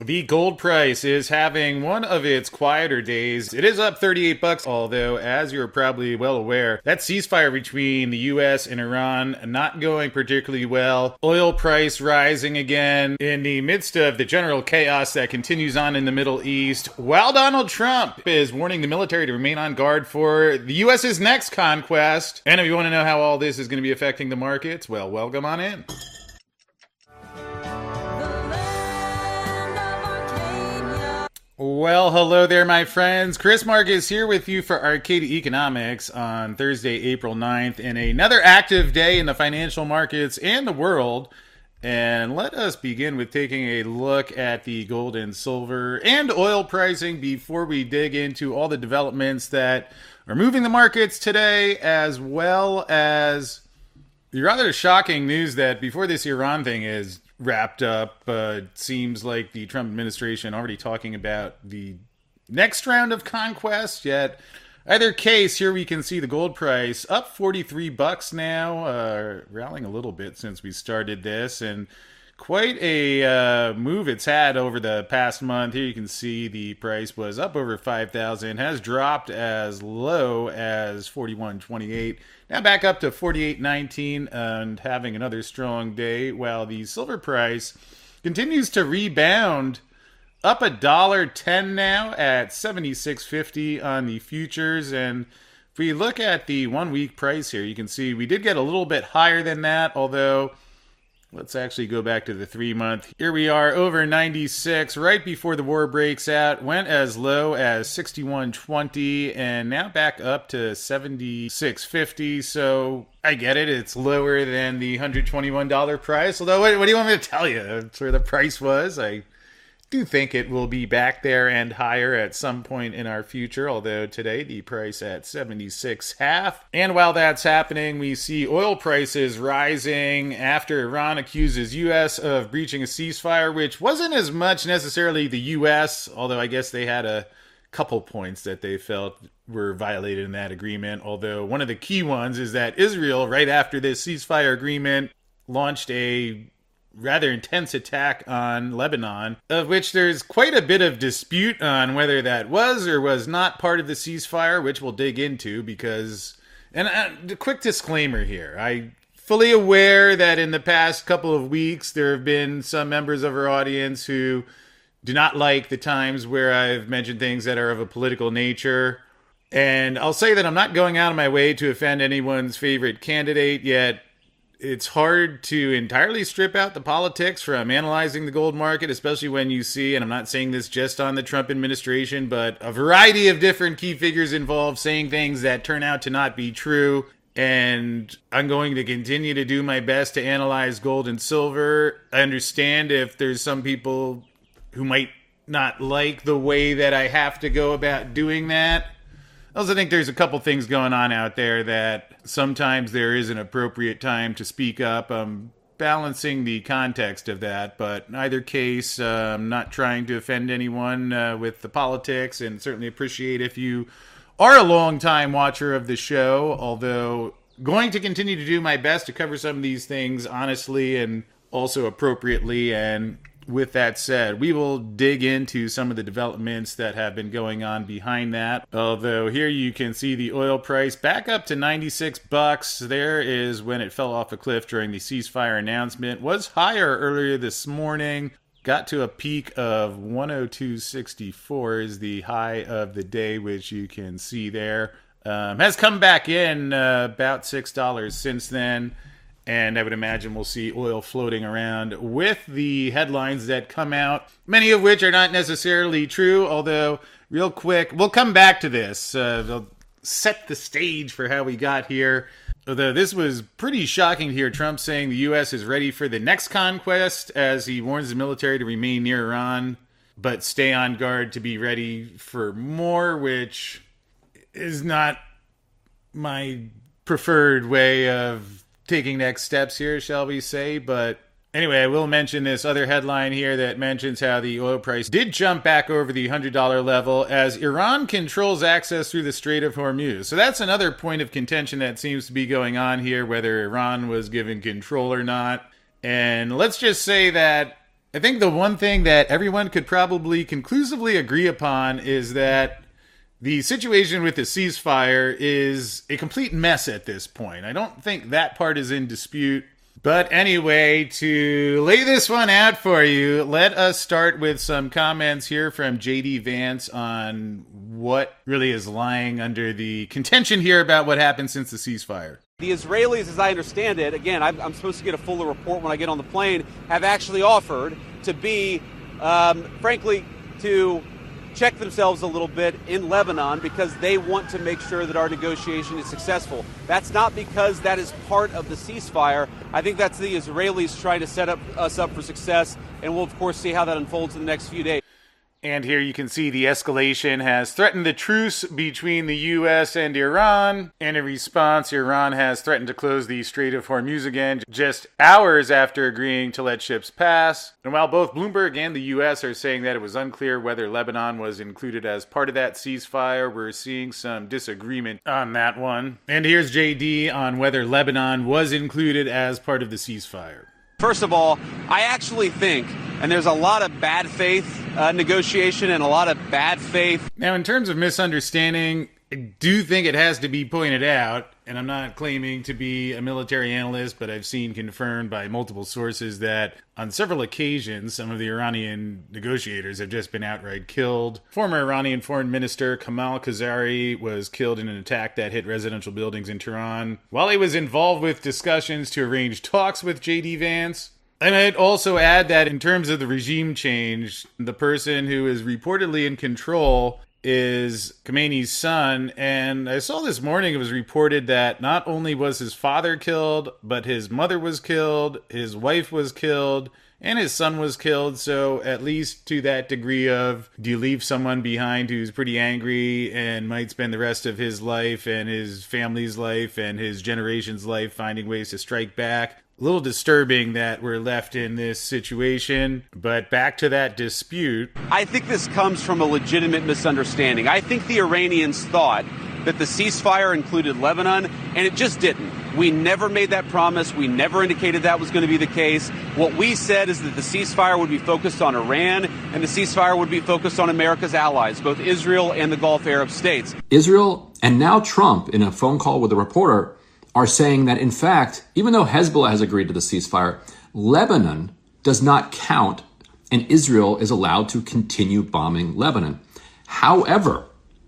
The gold price is having one of its quieter days. It is up 38 bucks, although as you're probably well aware, that ceasefire between the US and Iran not going particularly well. Oil price rising again in the midst of the general chaos that continues on in the Middle East, while Donald Trump is warning the military to remain on guard for the US's next conquest. And if you want to know how all this is going to be affecting the markets, well, welcome on in. Well, hello there, my friends. Chris Marcus here with you for Arcadia Economics on Thursday, April 9th, and another active day in the financial markets and the world. And let us begin with taking a look at the gold and silver and oil pricing before we dig into all the developments that are moving the markets today, as well as the rather shocking news that before this Iran thing is wrapped up, it seems like the Trump administration already talking about the next round of conquest. Yet either case, here we can see the gold price up 43 bucks now, rallying a little bit since we started this, and quite a move it's had over the past month. Here you can see the price was up over 5,000, has dropped as low as 41.28. Now back up to 48.19 and having another strong day, while the silver price continues to rebound up $1.10 now at 76.50 on the futures. And if we look at the 1 week price here, you can see we did get a little bit higher than that, although let's actually go back to the 3 month. Here we are over 96 right before the war breaks out. Went as low as 61.20 and now back up to 76.50. So I get it. It's lower than the $121 price. Although, what do you want me to tell you? That's where the price was. I do think it will be back there and higher at some point in our future, although today the price at 76.5. And while that's happening, we see oil prices rising after Iran accuses U.S. of breaching a ceasefire, which wasn't as much necessarily the U.S., although I guess they had a couple points that they felt were violated in that agreement. Although one of the key ones is that Israel, right after this ceasefire agreement, launched a rather intense attack on Lebanon, of which there's quite a bit of dispute on whether that was or was not part of the ceasefire, which we'll dig into because, and a quick disclaimer here, I'm fully aware that in the past couple of weeks there have been some members of our audience who do not like the times where I've mentioned things that are of a political nature. And I'll say that I'm not going out of my way to offend anyone's favorite candidate, yet it's hard to entirely strip out the politics from analyzing the gold market, especially when you see, and I'm not saying this just on the Trump administration, but a variety of different key figures involved saying things that turn out to not be true. And I'm going to continue to do my best to analyze gold and silver. I understand if there's some people who might not like the way that I have to go about doing that. I also think there's a couple things going on out there that sometimes there is an appropriate time to speak up. I'm balancing the context of that, but in either case, I'm not trying to offend anyone with the politics, and certainly appreciate if you are a long-time watcher of the show, although going to continue to do my best to cover some of these things honestly and also appropriately. And with that said, we will dig into some of the developments that have been going on behind that. Although here you can see the oil price back up to 96 bucks. There is when it fell off a cliff during the ceasefire announcement. Was higher earlier this morning. Got to a peak of 102.64 is the high of the day, which you can see there. Has come back in about $6 since then. And I would imagine we'll see oil floating around with the headlines that come out, many of which are not necessarily true, although real quick, we'll come back to this. They'll set the stage for how we got here. Although this was pretty shocking to hear Trump saying the U.S. is ready for the next conquest as he warns the military to remain near Iran, but stay on guard to be ready for more, which is not my preferred way of taking next steps here, shall we say. But anyway, I will mention this other headline here that mentions how the oil price did jump back over the $100 level as Iran controls access through the Strait of Hormuz. So that's another point of contention that seems to be going on here, whether Iran was given control or not. And let's just say that I think the one thing that everyone could probably conclusively agree upon is that the situation with the ceasefire is a complete mess at this point. I don't think that part is in dispute. But anyway, to lay this one out for you, let us start with some comments here from J.D. Vance on what really is lying under the contention here about what happened since the ceasefire. The Israelis, as I understand it, again, I'm supposed to get a fuller report when I get on the plane, have actually offered to be, frankly, to check themselves a little bit in Lebanon because they want to make sure that our negotiation is successful. That's not because that is part of the ceasefire. I think that's the Israelis trying to set us up for success, and we'll, of course, see how that unfolds in the next few days. And here you can see the escalation has threatened the truce between the U.S. and Iran. And in response, Iran has threatened to close the Strait of Hormuz again just hours after agreeing to let ships pass. And while both Bloomberg and the U.S. are saying that it was unclear whether Lebanon was included as part of that ceasefire, we're seeing some disagreement on that one. And here's JD on whether Lebanon was included as part of the ceasefire. First of all, I actually think, and there's a lot of bad faith negotiation and a lot of bad faith. Now, in terms of misunderstanding, I do think it has to be pointed out, and I'm not claiming to be a military analyst, but I've seen confirmed by multiple sources that on several occasions, some of the Iranian negotiators have just been outright killed. Former Iranian Foreign Minister Kamal Khazari was killed in an attack that hit residential buildings in Tehran while he was involved with discussions to arrange talks with J.D. Vance. And I'd also add that in terms of the regime change, the person who is reportedly in control is Khamenei's son. And I saw this morning it was reported that not only was his father killed, but his mother was killed, his wife was killed, and his son was killed. So at least to that degree of, do you leave someone behind who's pretty angry and might spend the rest of his life and his family's life and his generation's life finding ways to strike back? A little disturbing that we're left in this situation, but back to that dispute. I think this comes from a legitimate misunderstanding. I think the Iranians thought that the ceasefire included Lebanon, and it just didn't. We never made that promise. We never indicated that was going to be the case. What we said is that the ceasefire would be focused on Iran, and the ceasefire would be focused on America's allies, both Israel and the Gulf Arab states. Israel, and now Trump, in a phone call with a reporter, are saying that, in fact, even though Hezbollah has agreed to the ceasefire, Lebanon does not count, and Israel is allowed to continue bombing Lebanon. However,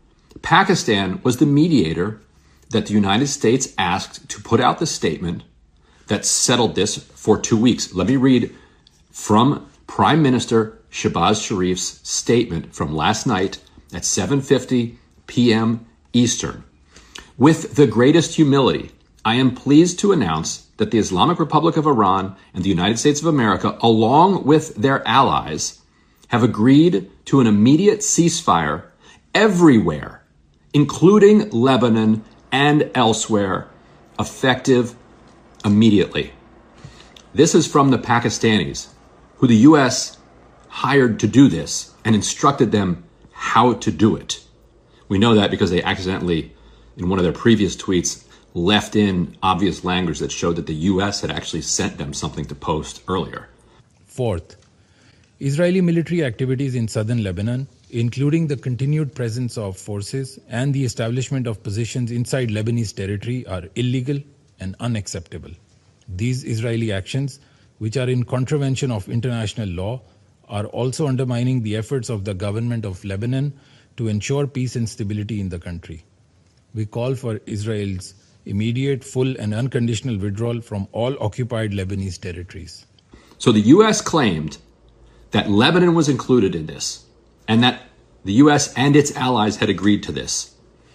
Pakistan was the mediator that the United States asked to put out the statement that settled this for 2 weeks. Let me read from Prime Minister Shehbaz Sharif's statement from last night at 7:50 p.m. Eastern. With the greatest humility, I am pleased to announce that the Islamic Republic of Iran and the United States of America, along with their allies, have agreed to an immediate ceasefire everywhere, including Lebanon and elsewhere, effective immediately. This is from the Pakistanis, who the U.S. hired to do this and instructed them how to do it. We know that because they accidentally, in one of their previous tweets, left in obvious language that showed that the U.S. had actually sent them something to post earlier. Fourth, Israeli military activities in southern Lebanon, including the continued presence of forces and the establishment of positions inside Lebanese territory, are illegal and unacceptable. These Israeli actions, which are in contravention of international law, are also undermining the efforts of the government of Lebanon to ensure peace and stability in the country. We call for Israel's immediate, full, and unconditional withdrawal from all occupied Lebanese territories. So the U.S. claimed that Lebanon was included in this, and that the U.S. and its allies had agreed to this.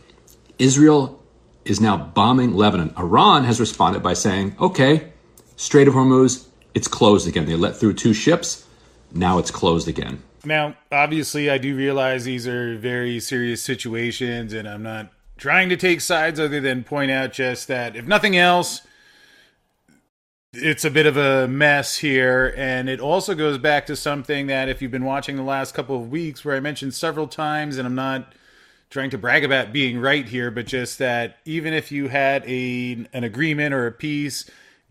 Israel is now bombing Lebanon. Iran has responded by saying, okay, Strait of Hormuz, it's closed again. They let through 2 ships. Now it's closed again. Now, obviously, I do realize these are very serious situations, and I'm not trying to take sides other than point out just that, if nothing else, it's a bit of a mess here. And it also goes back to something that, if you've been watching the last couple of weeks, where I mentioned several times, and I'm not trying to brag about being right here, but just that even if you had an agreement or a peace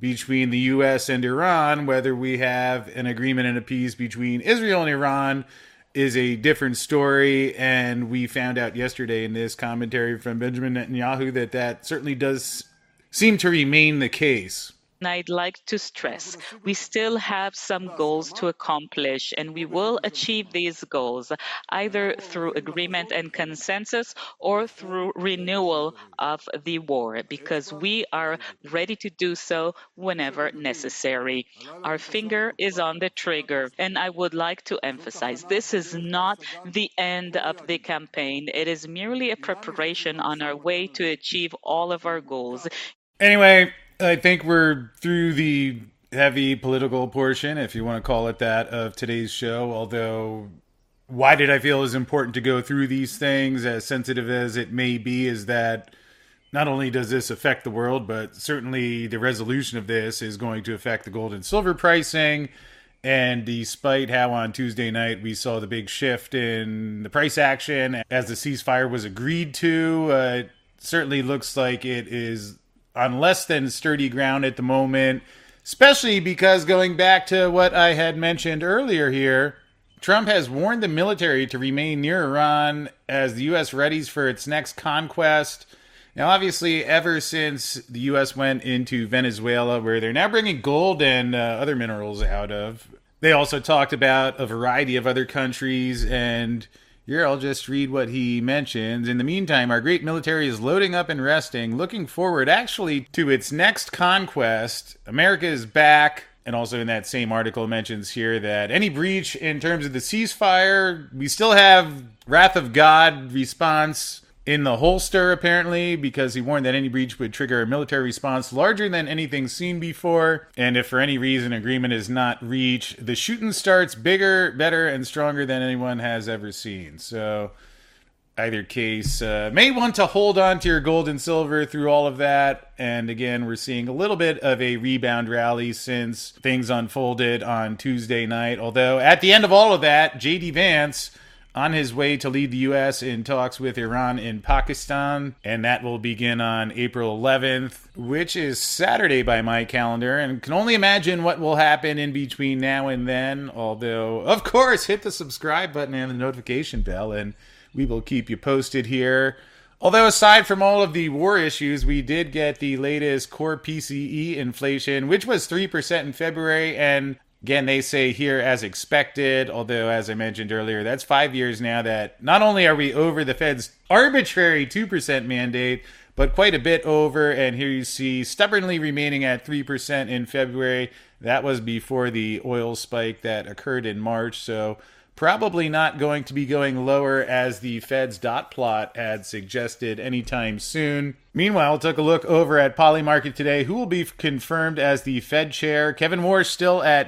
between the U.S. and Iran. Whether we have an agreement and a peace between Israel and Iran is a different story, and we found out yesterday in this commentary from Benjamin Netanyahu that certainly does seem to remain the case. I'd like to stress, we still have some goals to accomplish, and we will achieve these goals either through agreement and consensus or through renewal of the war, because we are ready to do so whenever necessary. Our finger is on the trigger, and I would like to emphasize, this is not the end of the campaign. It is merely a preparation on our way to achieve all of our goals. Anyway, I think we're through the heavy political portion, if you want to call it that, of today's show. Although, why did I feel it was important to go through these things, as sensitive as it may be, is that not only does this affect the world, but certainly the resolution of this is going to affect the gold and silver pricing. And despite how on Tuesday night we saw the big shift in the price action as the ceasefire was agreed to, it certainly looks like it is on less than sturdy ground at the moment, especially because, going back to what I had mentioned earlier here, Trump has warned the military to remain near Iran as the U.S. readies for its next conquest. Now, obviously, ever since the U.S. went into Venezuela, where they're now bringing gold and other minerals out of, they also talked about a variety of other countries, and here, I'll just read what he mentions. In the meantime, our great military is loading up and resting, looking forward actually to its next conquest. America is back. And also in that same article mentions here that any breach in terms of the ceasefire, we still have wrath of God response in the holster, apparently, because he warned that any breach would trigger a military response larger than anything seen before. And if for any reason agreement is not reached, the shooting starts bigger, better, and stronger than anyone has ever seen. So, either case, may want to hold on to your gold and silver through all of that. And again, we're seeing a little bit of a rebound rally since things unfolded on Tuesday night. Although, at the end of all of that, J.D. Vance on his way to lead the U.S. in talks with Iran and Pakistan, and that will begin on April 11th, which is Saturday by my calendar, and can only imagine what will happen in between now and then, although, of course, hit the subscribe button and the notification bell, and we will keep you posted here. Although aside from all of the war issues, we did get the latest core PCE inflation, which was 3% in February, and again, they say here as expected, although as I mentioned earlier, that's 5 years now that not only are we over the Fed's arbitrary 2% mandate, but quite a bit over. And here you see stubbornly remaining at 3% in February. That was before the oil spike that occurred in March. So probably not going to be going lower as the Fed's dot plot had suggested anytime soon. Meanwhile, took a look over at Polymarket today, who will be confirmed as the Fed chair. Kevin Warsh still at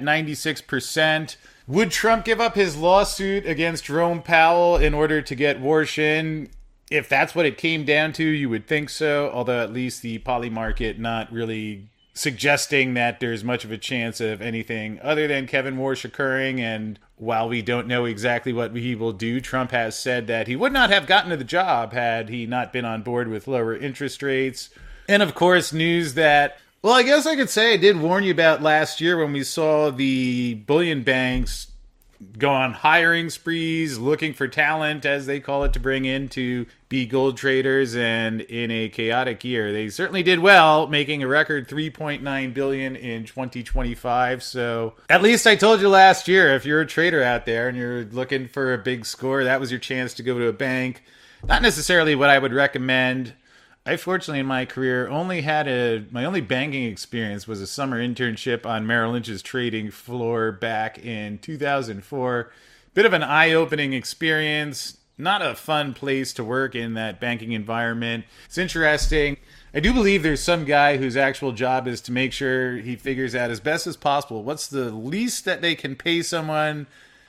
96%. Would Trump give up his lawsuit against Jerome Powell in order to get Warsh in? If that's what it came down to, you would think so, although at least the Polymarket not really suggesting that there's much of a chance of anything other than Kevin Warsh occurring. And while we don't know exactly what he will do, Trump has said that he would not have gotten to the job had he not been on board with lower interest rates. And of course, news that, well, I guess I could say I did warn you about last year when we saw the bullion banks go on hiring sprees, looking for talent, as they call it, to bring in to be gold traders. And in a chaotic year, they certainly did well, making a record $3.9 billion in 2025. So at least I told you last year, if you're a trader out there and you're looking for a big score, that was your chance to go to a bank. Not necessarily what I would recommend. I fortunately in my career only had my only banking experience was a summer internship on Merrill Lynch's trading floor back in 2004. Bit of an eye-opening experience. Not a fun place to work in that banking environment. It's interesting. I do believe there's some guy whose actual job is to make sure he figures out as best as possible what's the least that they can pay someone,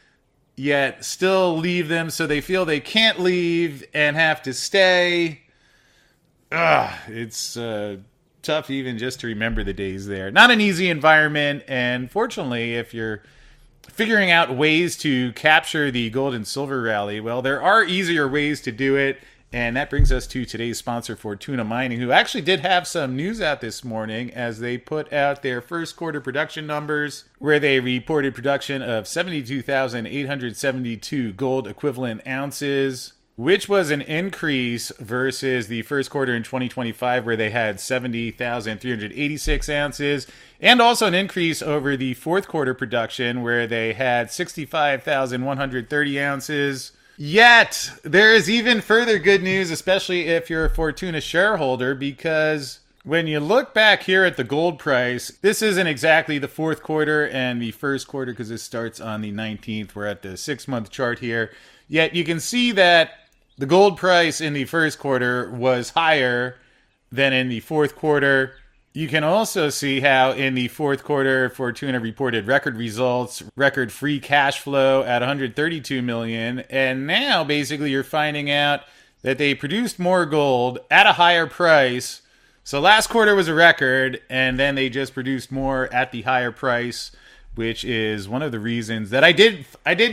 yet still leave them so they feel they can't leave and have to stay. It's tough even just to remember the days there. Not an easy environment, and fortunately, if you're figuring out ways to capture the gold and silver rally, well, there are easier ways to do it, And that brings us to today's sponsor, Fortuna Mining, who actually did have some news out this morning as they put out their first quarter production numbers, where they reported production of 72,872 gold equivalent ounces, which was an increase versus the first quarter in 2025, where they had 70,386 ounces, and also an increase over the fourth quarter production, where they had 65,130 ounces. Yet, there is even further good news, especially if you're a Fortuna shareholder, because when you look back here at the gold price, this isn't exactly the fourth quarter and the first quarter because this starts on the 19th. We're at the 6-month chart here. Yet, you can see that the gold price in the first quarter was higher than in the fourth quarter. You can also see how in the fourth quarter, Fortuna reported record results, record free cash flow at $132 million. And now basically you're finding out that they produced more gold at a higher price. So last quarter was a record, and then they just produced more at the higher price, which is one of the reasons that I didn't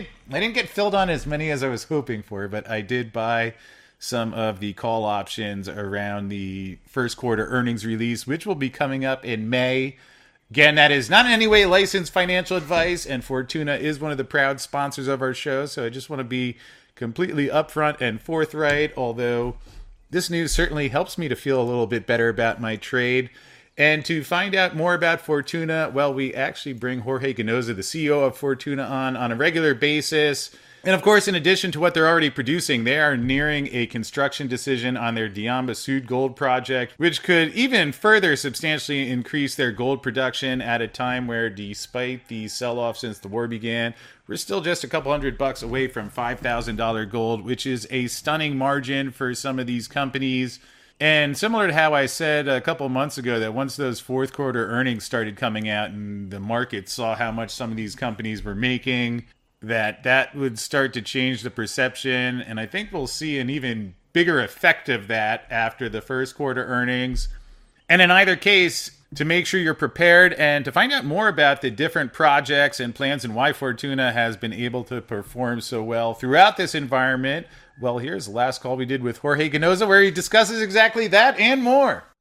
get filled on as many as I was hoping for, but I did buy some of the call options around the first quarter earnings release, which will be coming up in May. Again, that is not in any way licensed financial advice, and Fortuna is one of the proud sponsors of our show, so I just want to be completely upfront and forthright, although this news certainly helps me to feel a little bit better about my trade. And to find out more about Fortuna, well, we actually bring Jorge Ganoza, the CEO of Fortuna, on a regular basis. And of course, in addition to what they're already producing, they are nearing a construction decision on their Diamba Sud gold project, which could even further substantially increase their gold production at a time where, despite the sell-off since the war began, we're still just a couple $100 away from $5,000 gold, which is a stunning margin for some of these companies. And similar to how I said a couple months ago that once those fourth quarter earnings started coming out and the market saw how much some of these companies were making, that would start to change the perception. And I think we'll see an even bigger effect of that after the first quarter earnings. And in either case, to make sure you're prepared and to find out more about the different projects and plans and why Fortuna has been able to perform so well throughout this environment, well, here's the last call we did with Jorge Ganoza, where he discusses exactly that and more.